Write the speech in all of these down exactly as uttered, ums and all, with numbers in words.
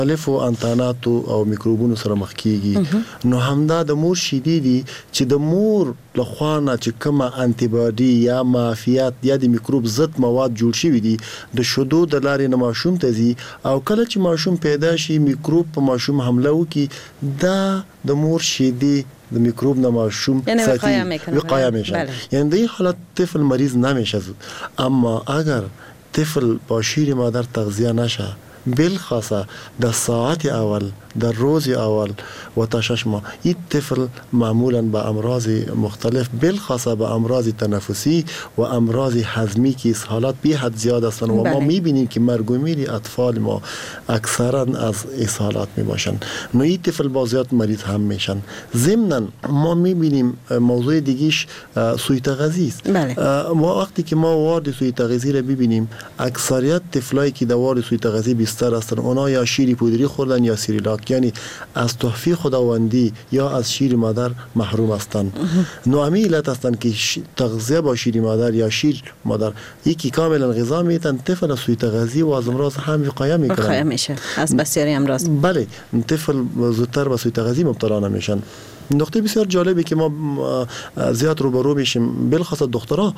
مختلفو انتاناتو او میکروبونو سره مخ کیږي نو همدا د مور شیدې دي چې د مور لخوا نه چې کومه انټي باډي یا معافیت یا د میکروب ضد مواد جوړ شوي دي د شودو د لارې نه ماشوم ته ځي او کله چې ماشوم پیدا شي میکروب په ماشوم حمله وکړي دا د مور شیدې د میکروب نه ماشوم یعنی وقایه میکنه وقایه میشه یعنی در این حالت طفل مریض نمیشه اما اگر طفل با شیر مادر تغذیه نشه بالخاصه در ساعت اول در روز اول و تا شش ماه این طفل معمولا به امراض مختلف بالخاصه به امراض تنفسی و امراض هضمی که حالات بی حد زیاد هستند و ما میبینیم که مرگ و میر اطفال ما اکثرا از اسهالات میباشن نو این طفل بازیات مریض هم میشن. ضمن ما میبینیم موضوع دیگیش سوی تغذیه است. ما وقتی که ما وارد سوی تغذیه را ببینیم اکثریت طفلایی که در وارد سوی تغذیه بیشتر هستند اونا یا شیر پودری خوردن یا سیریلاک یعنی از تحفه خداوندی یا از شیر مادر محروم هستند. نو همین علت هستند که تغذیه با شیر مادر یا شیر مادر یکی کاملا غذا میتن طفل سوی تغذیه و از امراض هم وقایه میکنن. وقایه میشه از بسیاری امراض. بله طفل زودتر به سوی تغذیه مبتلا نمیشن. نکته بسیار جالبی که ما زیاد روبرو میشیم بالخصوص دخترها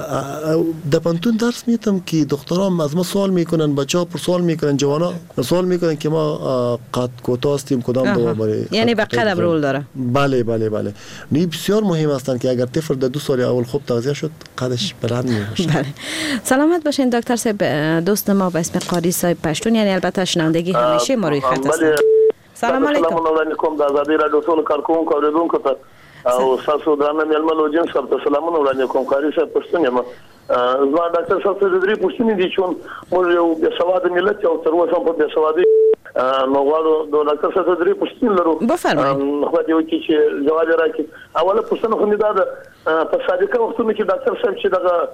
در پانتون درس میتم که دخترها از ما سوال میکنن بچه‌ها پر سوال میکنن جوانا سوال میکنن که ما قد کوتاه هستیم کدام دوا برای یعنی به قد رول داره. بله بله بله نی بسیار مهم هستن که اگر طفل در دو سال اول خوب تغذیه شد قدش بلند میشه. بله سلامت باشین دکتر صاحب. دوست ما به اسم قاری صاحب پشتون یعنی البته شنوندگی همیشه ما روی خط هستن. سلام علیکم. سلام علیکم د آزادی رادیو ټول کارکونکو اوریدونکو ته او تاسو درنه ململو جن صاحب ته سلامونه وړاندې کوم. قاری صاحب پښتون یم. زما ډاکټر صاحب ته درې پوښتنې دي چې موږ یو د سواد ملت او تر اوسه په د سوادي نو غواړو د ډاکټر صاحب ته درې پوښتنې لرو. بفرمایئ. خو دې وکړي چې جواب راکړي. اوله پوښتنه خو مې دا ده په سابقه وختونو کې ډاکټر صاحب چې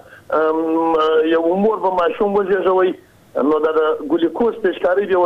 دغه یو عمر به ماشوم وزېږوي نو دا ګلوکوز تشکاری دی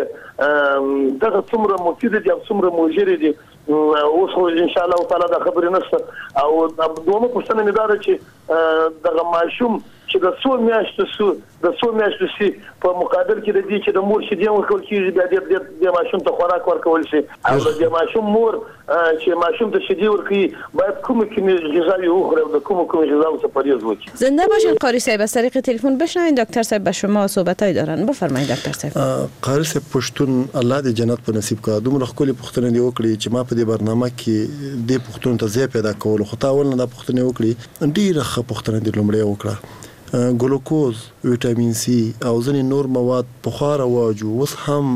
ورکولې دغه څومره مفید دي او څومره مؤثر دي اوس خو ان شاء الله تعالی دا خبرې نشته. او دومره پوښتنه مې دا ده چې دغه ماشوم چې د څو میاشتو سو د څو میاشتو سي په مقابل کې د دې چې د مور شیدې ورکول کیږي بیا د د ماشوم ته خوراک ورکول شي او د ماشوم مور چې ماشوم ته شیدې ورکړي باید کوم کوم غذاوي وخوري او د کوم کوم غذاوي څخه پرهیز وکړي. زنده باشین قاری صاحب. از طریق تلفن بشنوین دکتر صاحب به شما صحبتای دارن. بفرمایید دکتر صاحب. قاری صاحب پښتون الله دې جنت په نصیب کړه. دومره خپل پښتون دی وکړي چې ما په دې برنامه کې دې پښتون ته ځای پیدا کول خو تا ول نه د پښتون وکړي ډیره ښه پښتون دی لومړی وکړه. ګلوکوز ویټامین سی او ځنې نور مواد په خار واجو اوس هم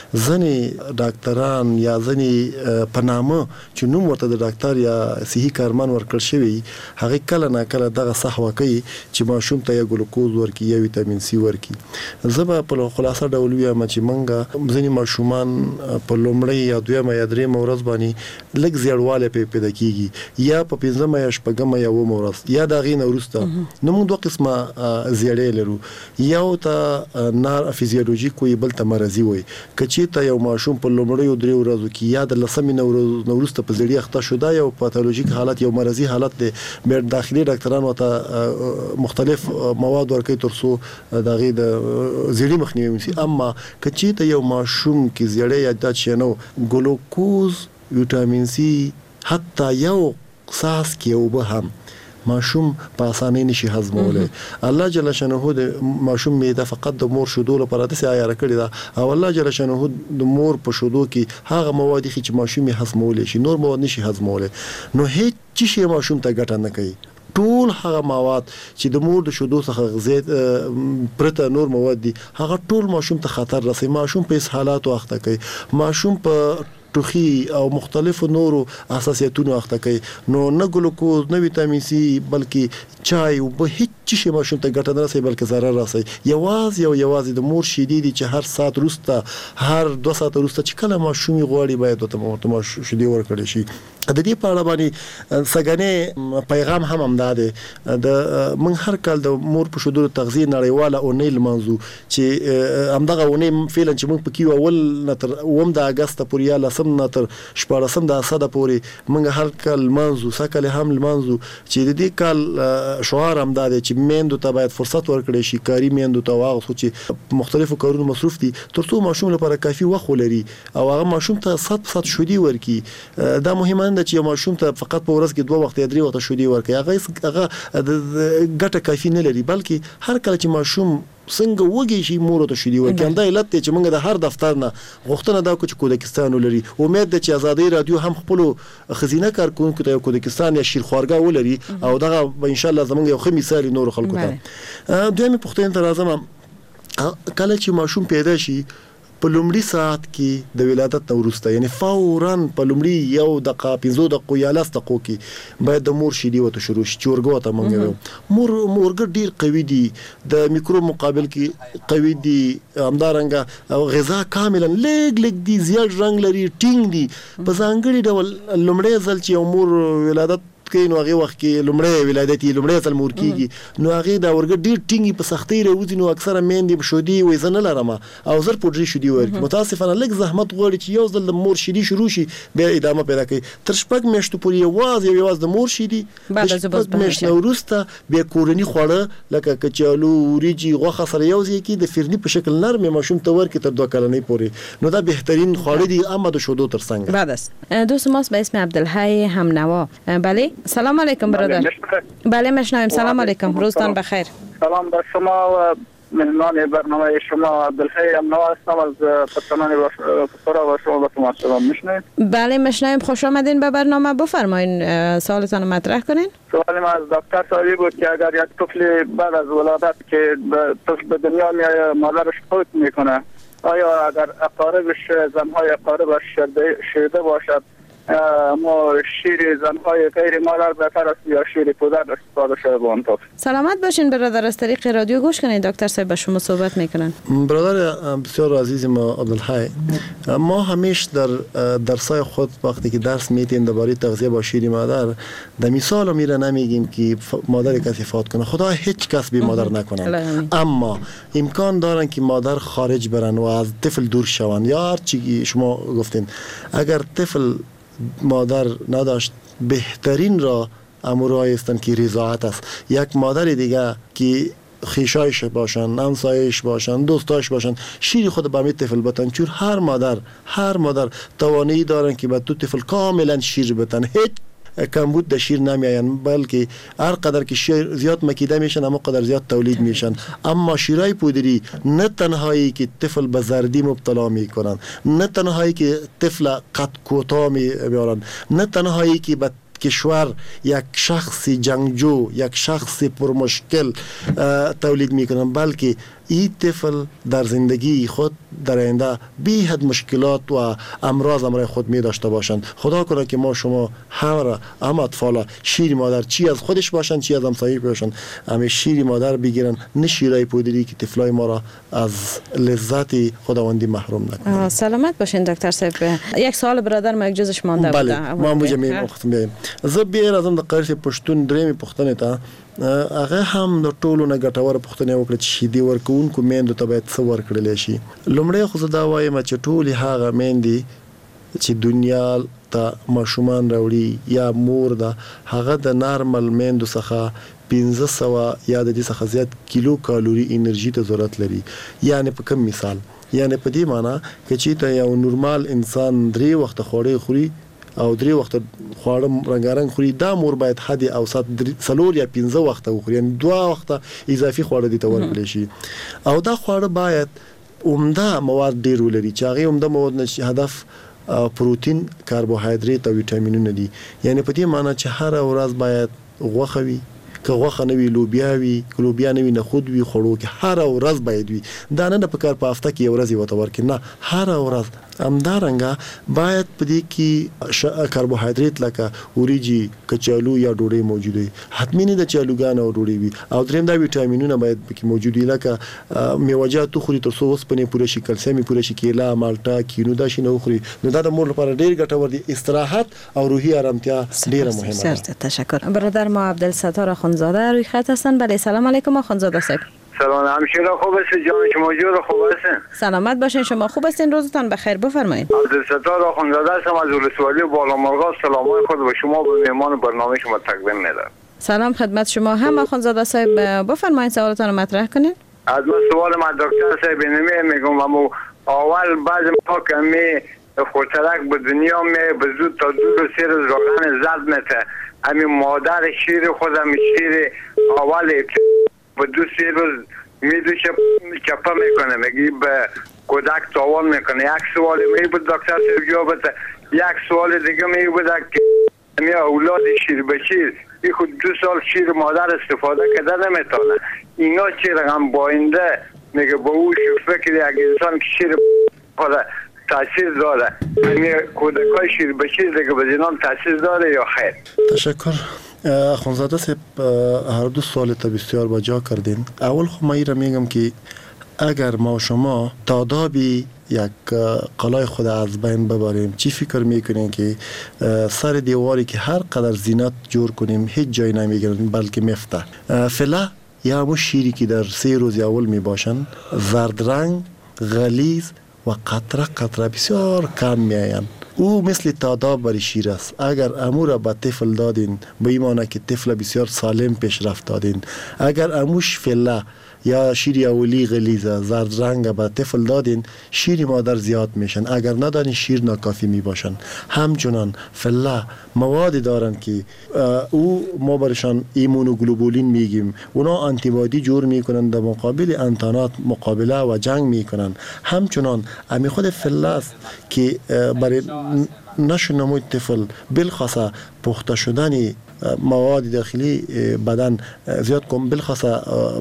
ځنې ډاکټران یا ځنې په نامه چې نوم ورته د ډاکټر یا صحي کارمن ورکړل شوی هغه کله نه کله دغه صحوه کوي چې ماشوم ته یا ګلوکوز ورکړي یا ویټامین سی ورکړي. زه به په خلاصه ډول وایم چې منګه ځنې ماشومان په لومړی یا دویمه یا درېیمه ورځ باندې لږ زیړوالی پې پیدا کیږي یا په پنځمه یا شپږمه یا اوومه ورځ یا د هغې نه وروسته. نو موږ دوه قسمه زیړې لرو. یو ته نار فزیولوژیک وي بل ته مرضي وي. کچې ته یو ماشوم په لومړیو درې ورځو کې یا د لسمې نه وروسته په زیړې اخته شو دا یو پاتولوژیک حالت یو مرضي حالت دی. بیا داخلي ډاکټران ورته مختلف مواد ورکوي تر څو د هغې د زیړې مخنیوی وشي. اما کچې ته یو ماشوم کې زیړې یا دا چې نو ګلوکوز ویټامین سی حتی یو ساس کې اوبه هم ماشوم په اسانۍ نشي هضمولای. الله جل شانه د ماشوم معده فقط د مور شودو لپاره د سیاره کړی دا او الله جل شانه د مور په شودو کې هغه مواد چې ماشوم یې هضمولای شي نور مواد نشي هضمولای. نو هیڅ شي ماشوم ته ګټه نه کوي. ټول هغه مواد چې د مور د شودو څخه غذا پرته نور مواد دي هغه ټول ماشوم ته خطر رسي. ماشوم په اسهالات واخته کوي. ماشوم په ټوخي او مختلفو نورو اساسیتونو اخته کوي. نو نه ګلوکوز نه ویټامین سی بلکې چای او به هیڅ شي ماشوم ته ګټه نه رسي بلکې ضرر رسي. یوازې او یوازې د مور شیدې دي چې هر ساعت وروسته هر دوه ساعت وروسته چې کله ماشوم غواړي باید ورته ماشوم شیدې ورکړي شي. د دې په اړه باندې سګنې پیغام هم هم ده د من هر کال د مور په شودو تغذیه نړیواله او نیل منځو چې همدغه ونې فعلا چې موږ پکې اول نتر اوم د اگست پورې یا لسم نتر شپږم د اساده پورې موږ هر کال منځو سکل هم منځو چې د دې کال شعار هم ده چې میندو ته باید فرصت ورکړي شي، کاری میندو ته واغ خو چې مختلفو کارونو مصروف دي ترڅو ماشوم لپاره کافي وخت ولري او هغه ماشوم ته صد فیصد شودي ورکي. دا مهمه نه چې ماشوم ته فقط په ورځ کې دوه وخت یا درې وخت شودي ورکي، هغه هغه ګټه کافي نه لري، بلکې هر کله چې ماشوم څنګه وږي شي مور ته شودي ورکي. همدا علت دی چې موږ د هر دفتر نه غوښتنه دا کوو چې کودکستان ولري. امید ده چې آزادۍ رادیو هم خپل خزینه کارکونکو ته کودکستان یا شیرخوارګاه ولري او دغه ان شاء الله زموږ یو ښه مثال نور خلکو ته. دویمه پوښتنه ته راځم، کله چې ماشوم پیدا شي په لومړي ساعت کې د ولادت وروسته، یعنی فوراً په لومړي یو دقیقه پنځه دقیقو یا لس دقیقو کې باید د مور شیدې وته شروع شي چې ورګو ته مونږ وایو. مور مورګ ډیر قوي دي، د میکروب مقابل کې قوي دي، همدارنګه غذا کاملا لګ لګ دي، زیات رنگ لري، ټینګ دي. په ځانګړي ډول لومړی ځل چې یو مور ولادت کوي نو هغه وخت کې لومړی ولادتي لومړی ځل مور کیږي نو هغه دا ورګ ډیر ټینګي په سختۍ راوځي، نو اکثره میندې شودي وې زنه لرم او زر پوډري شودي ورکي. متاسفانه لږ زحمت غواړي چې یو ځل د مور شیدي شروع شي بیا ادامه پیدا کوي. تر شپږ میاشتو پورې یوازې یو یوازې د مور شیدي، بعد از شپږ میاشتو وروسته بیا کورني خواړه لکه کچالو، وریجې، غوښه سره یو ځای کې د فرني په شکل نرم ماشوم ته ورکي تر دوه کلنۍ پورې، نو دا بهترین خواړه دي اما د شودو تر څنګ. بعد از دوست ماست به اسم عبدالحی همنوا. بله سلام علیکم برادر. بله میشنویم. سلام علیکم، روزتان بخیر. سلام بر شما و مهمان برنامه شما عبدالحی همنوا هستم از پتران فسرا و شما با سلام میشنوید. بله میشنویم، خوش آمدین به برنامه. بفرمایین سوالتان مطرح کنین. سوال ما از دکتر صاحبی بود که اگر یک طفل بعد از ولادت که طفل به دنیا میاد مادرش فوت میکنه، آیا اگر اقاربش زنهای اقاربش شیرده باشد ما شیر زنهای غیر مادر بهتر است یا شیر پدر استفاده شده با اون طفل؟ سلامت باشین برادر، از طریق رادیو گوش کنید دکتر صاحب با شما صحبت میکنن. برادر بسیار عزیز ما عبدالحی، ما همیشه در درسای خود وقتی که درس میتیم درباره تغذیه با شیر مادر در مثال میره نمیگیم که مادر کسی فوت کنه، خدا هیچ کس بی مادر نکنه، اما امکان دارن که مادر خارج برن و از طفل دور شون یا هر چی شما گفتین. اگر طفل مادر نداشت بهترین را امورایی هستند که رضاعت است. یک مادر دیگه که خیشایش باشن، همسایش باشن، دوستاش باشن، شیر خود به می طفل بتن، چون هر مادر هر مادر توانایی دارن که به تو طفل کاملا شیر بتن، هیچ کمبود در شیر نمیاین، بلکه هر قدر که شیر زیاد مکیده میشن اما قدر زیاد تولید میشن. اما شیرای پودری نه تنهایی که طفل به زردی مبتلا میکنن، نه تنهایی که طفل قد کوتاه میارن، نه تنهایی که به کشور یک شخص جنگجو، یک شخص پرمشکل تولید میکنن، بلکه این طفل در زندگی خود در آینده بی حد مشکلات و امراض امرای خود می داشته باشند. خدا کنه که ما شما همه هم اطفال شیر مادر چی از خودش باشند چی از همسایه باشند همه شیر مادر بگیرن، نه شیرای پودری که طفلای ما را از لذت خداوندی محروم نکنه. سلامت باشین دکتر صاحب. یک سوال برادر ما یک جزش مانده بود. بله ما مجمع وخت میم زه بیر ازم د قرش پښتون درېمې پښتنې ته هغه هم د ټولو نه ګټور پښتنې وکړه چې شیدې ورکوونکو میندو ته باید څه ورکړلی شي. لومړی خو زه دا وایم چې ټولې هغه میندې چې دنیا ته ماشومان راوړي یا مور ده هغه د نارمل میندو څخه پنځه سوه یا د دې څخه زیات کیلو کالوري انرژي ته ضرورت لري. یعنی په کوم مثال، یعنی په دې معنی که چې ته یو نورمال انسان درې وخته خواړه خوري او درې وخت خواړه رنگارنګ خوري، دا مور باید حد اوسط څلور یا پنځه وخته وخوري، یعنی دوه وخته اضافي خواړه دي ته ورکړي شي. او دا خواړه باید عمده مواد ډیر ولري چې هغه عمده مواد نشي هدف پروتین، کاربوهایدریت او ویټامینونه دي. یعنی په دې معنی چې هر ورځ باید غوښه وي، که غوښه نه وي لوبیا وي، که لوبیا نه وي نخود وي، خوړو کې هر ورځ باید وي. دا نه په کار په هفته کې یو ورځ یې ورته ورکړي، نه هر ورځ. همدارنګه باید په دې کې کاربوهایدریت لکه وریجې، کچالو یا ډوډۍ موجود وي. حتمي نه ده چې الوګان او ډوډۍ وي. او دریم دا ویټامینونه باید پکې موجود وي لکه میوه‌جات خوري تر څو اوسپنې پوره شي، کلسیم پوره شي، کیله، مالټه، کینو دا شي نه خوري. نو دا د مور لپاره ډېر ګټور دي. استراحت او روحي آرامتیا ډېره مهمه ده. تشکر. برادر ما عبدالستار اخوندزاده روی خط هستن. بله سلام علیکم اخوندزاده صاحب. سلام همشیره، خوب هستید؟ جان شما جور خوب هستین؟ سلامت باشین، شما خوب هستین؟ روزتان بخیر. بفرمایید. عبدالستار اخوندزاده هستم از ولسوالی بالامرغ. سلامای خود به شما و مهمان برنامه شما تقدیم می‌کنم. سلام خدمت شما. هم آخوندزاده صاحب بفرمایید سوالتان رو مطرح کنین. از من سوال ما دکتر صاحب نمی میگم اما اول بعض ما کمی خوشترک به دنیا می به زود تا دو سه روز روغن زرد میته امی مادر شیر خودم شیر اول به دو سه روز میدوشه چپا میکنه میگی به کودک تاوان میکنه. یک سوال می بود دکتر صاحب جواب بده. یک سوال دیگه می بود که می اولاد شیر به شیر این خود دو سال شیر مادر استفاده کرده نمیتونه اینا چی رقم باینده میگه با او فکر یک انسان که شیر خود تاثیر داره یعنی کودکای شیر به شیر دیگه به زینان تاثیر داره یا خیر؟ تشکر اخوانزاده صاحب هر دو سوال تا بسیار با جا کردین. اول خب ما ایره میگم که اگر ما شما تادابی یک قلای خود از بین ببریم چی فکر میکنین که سر دیواری که هر قدر زینت جور کنیم هیچ جای نمیگیرن بلکه میفته. فعلا یا همون شیری که در سه روز اول میباشن زرد رنگ غلیظ و قطره قطره بسیار کم میاین. او مثل تاداب بر شیر است. اگر امو را به طفل دادین به ایمانه که طفل بسیار سالم پیشرفت دادین. اگر اموش فعلا یا شیر اولی غلیظه زرد رنگ به طفل دادین شیر مادر زیاد میشن. اگر ندادین شیر ناکافی میباشن. همچنان فعلا مواد دارن که او ما برشان ایمونوگلوبولین میگیم. اونا آنتیبادی جور میکنن در مقابل انتانات مقابله و جنگ میکنن. همچنان امی خود فعلا است که برای نشو نموی طفل بالخاصه پخته شدن مواد داخلی بدن زیاد کم بالخاصه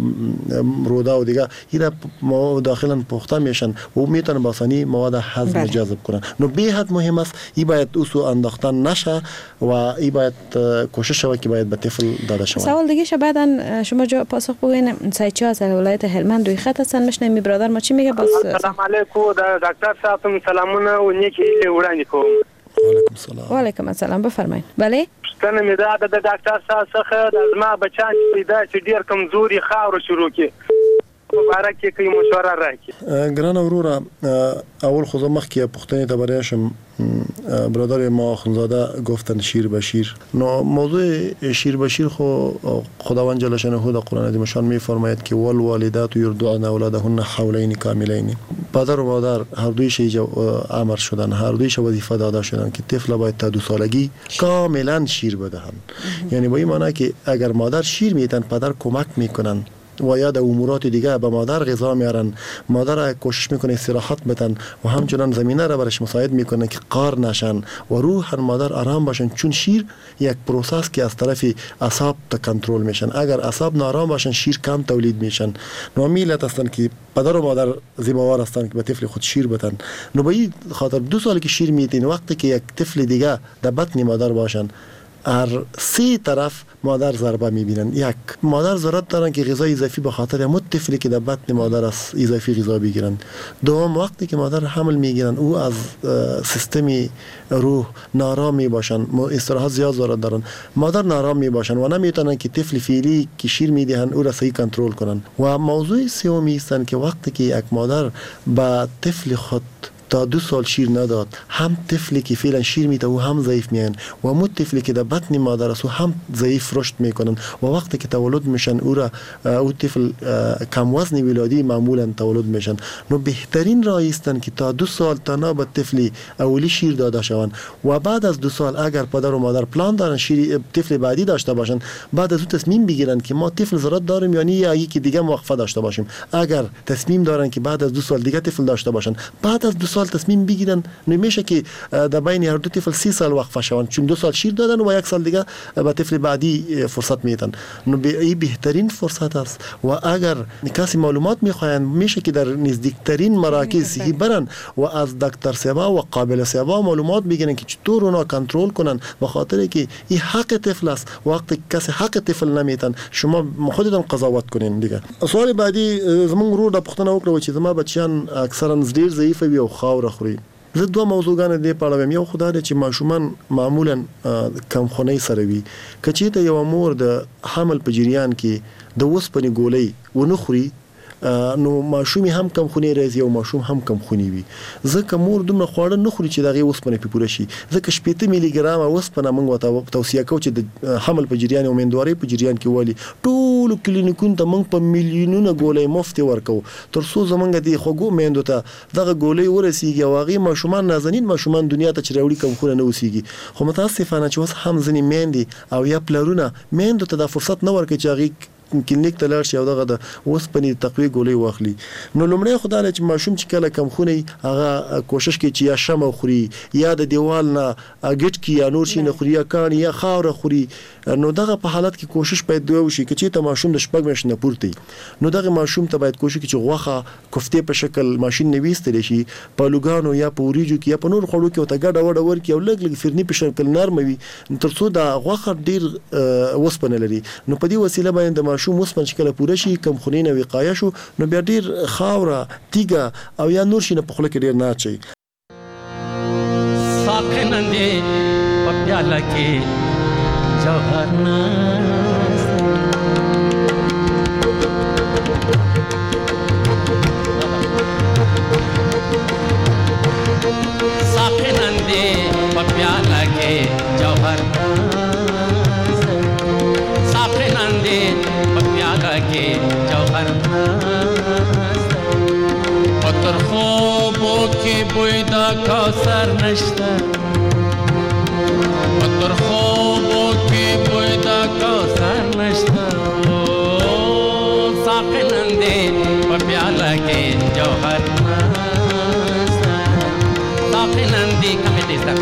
روده و دیگه اینا مواد داخلا پخته میشن و میتونه باسانی مواد هضم جذب کنن. نو به حد مهم است ای باید اوسو انداختن نشه و ای باید کوشش شود که باید به طفل داده شود. سوال دیگه شه بعدن شما جو پاسخ بگین سایچی از ولایت هلمند روی خط هستن مشنمی برادر ما چی میگه باز. سلام علیکم دکتر صاحب سلامونه و نیکی وړاندې کوم. وعلیکم السلام. وعلیکم السلام بفرمایید. بله ستنه می ده د ډاکټر صاحب څخه د زما بچان چې دا چې ډیر کمزوري خاور شروع کی مبارک کی مشوره راکړي. ګران وروره اول خو مخ کې پښتنې ته بریاشم برادر ما اخوندزاده گفتن شیر به شیر. نو موضوع شیر به شیر خو خداوند جل شانه در قرآن عظیم شان میفرماید که والوالدات یرضعن اولادهن حولین کاملین. پدر و مادر هر دویش امر شدن هر دویش وظیفه داده شدن که طفل باید تا دو سالگی کاملا شیر بدهند. یعنی با این معنی که اگر مادر شیر میدن پدر کمک میکنن و یا در امورات دیگه به مادر غذا میارن. مادر کوشش میکنه استراحت بدن و همچنان زمینه را برش مساعد میکنه که قار نشن و روح مادر آرام باشن. چون شیر یک پروسس که از طرف اعصاب تا کنترل میشن. اگر اعصاب نارام باشن شیر کم تولید میشن. نو میلت هستن که پدر و مادر ذمہوار هستن که به طفل خود شیر بدن. نو به این خاطر دو سالی که شیر میدین وقتی که یک طفل دیگه در بطن مادر باشن هر سه طرف مادر ضربه میبینن. یک مادر ضرورت دارن که غذای اضافی به خاطر همون طفلی که در بطن مادر است اضافی غذا بگیرن. دوم وقتی که مادر حمل میگیرن او از سیستم روح نارام میباشن استراحت زیاد ضرورت دارن. مادر نارام میباشن و نمیتونن که طفل فعلی که شیر میدهن او را صحیح کنترل کنن. و موضوع سومی است که وقتی که یک مادر با طفل خود تا دو سال شیر نداد هم طفلی که فعلا شیر میده و هم ضعیف میان و هم طفلی که در بطن مادر است و هم ضعیف رشد میکنن و وقتی که تولد میشن او را او طفل کم وزن ولادی معمولا تولد میشن. نو بهترین راه است که تا دو سال تا ناب طفلی اولی شیر داده شوند و بعد از دو سال اگر پدر و مادر پلان دارن شیر طفل بعدی داشته باشن بعد از او تصمیم بگیرن که ما طفل ضرورت داریم یعنی یا یکی دیگه موقفه داشته باشیم. اگر تصمیم دارن که بعد از دو سال دیگه طفل داشته باشن بعد از دو سال تصمیم بگیرن نمیشه که در بین هر دو طفل سی سال وقفه شوند چون دو سال شیر دادن و یک سال دیگه به طفل بعدی فرصت میدن. نو این بهترین فرصت است و اگر کسی معلومات میخواین میشه که در نزدیکترین مراکز صحی برن و از دکتر سبا و قابل سبا معلومات بگیرن که چطور اونا کنترل کنن به خاطر که این حق طفل است. وقتی کسی حق طفل نمیتن شما خودتون قضاوت کنین دیگه. سوال بعدی زمون رو د پښتنه وکړو چې زما بچیان اکثرا ډیر ضعیف وي او خاور خوري. زه دوه موضوعګان دې په اړه وایم. یو خدای دې چې ماشومان معمولا کم خونی سره وي که چېرته یو مور د حمل په جریان کې د اوسپنې ګولۍ ونه خوري نو ماشوم هم کم خوني راځي او ماشوم هم کم خوني وي. ځکه مور دومره خواړه نه خوري چې دغه اوسپنه په پوره شي. ځکه شپږ ملي ګرام اوسپنه موږ ته توصیه کوو چې د حمل په جریان او مندواري په جریان کې والي ټول کلینیکونو ته موږ په میلیونونو ګولۍ مفت ورکو تر څو زمونږ د خوګو میندو ته دغه ګولۍ ورسیږي او هغه ماشومان نازنین ماشومان دنیا ته چروړي کم خونه نه وسیږي. خو متاسفانه چې اوس هم ځنې میندې او یا پلرونه میندو ته د فرصت نه ورکوي چې هغه کلینیک ته لاړ شي او دغه د اوسپنې تقویه ګولۍ واخلي. نو لومړی خو دا چې ماشوم چې کله کم خونی هغه کوشش کوي چې یا شمه خوري یا د دیوال نه اګټ کی یا نور شي نه خوري یا کان یا خاور خوري. نو دغه په حالت کې کوشش باید دوی وشي چې ته ماشوم د شپږ میاشتې نه پورته نو دغه ماشوم ته باید کوشش وکړي چې غوښه کوفتې په شکل ماشین نه ویستل شي په لوګانو یا په وریجو کې یا په نور خوړو کې او ته ګډه وډه ورکړي او لږ لږ فرني په شکل نرم وي تر څو د غوښه ډیر اوسپنه لري. نو په دې وسیله باندې د ماشوم اوسپنه چې کله پوره شي کم خوني نه وقایه شو نو بیا ډیر خاوره تیګه او یا نور شي نه په خوله کې ډیر نه اچي. ساقنندې په پیاله کې جوهر ناز ساقنندې په پیاله کې جوهر ناز ساقنندې په پیاله کې جوهر ناز پتر خوبو کې بوی دا کوثر نشته پتر خوبو کې بوی دا کوثر نشته ساقنندې په پیاله کې جوهر ناز ساقنندې کمې تیزه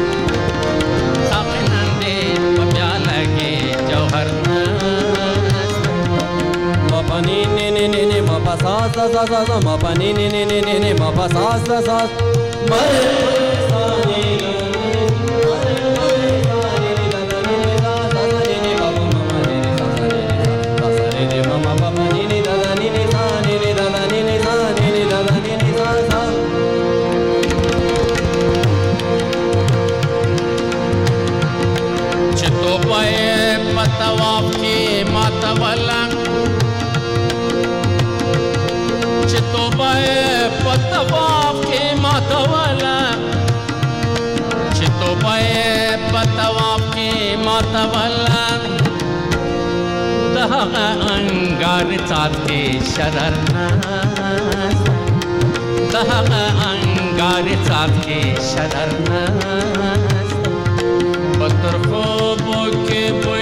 ساقنندې په پیاله کې جوهر ناز ما pa ni ni ni ni ni ma pa sa sa sa sa sa ma pa ni ni ni ni ni ni ma pa sa sa sa ma sa ni तवाफ की मातवला चितोबाए पतवाफ की मातवला चितोबाए पतवाफ की मातवला दहा अंगार चाते शररनास दहा अंगार चाते शररनास पत्थर خوبو के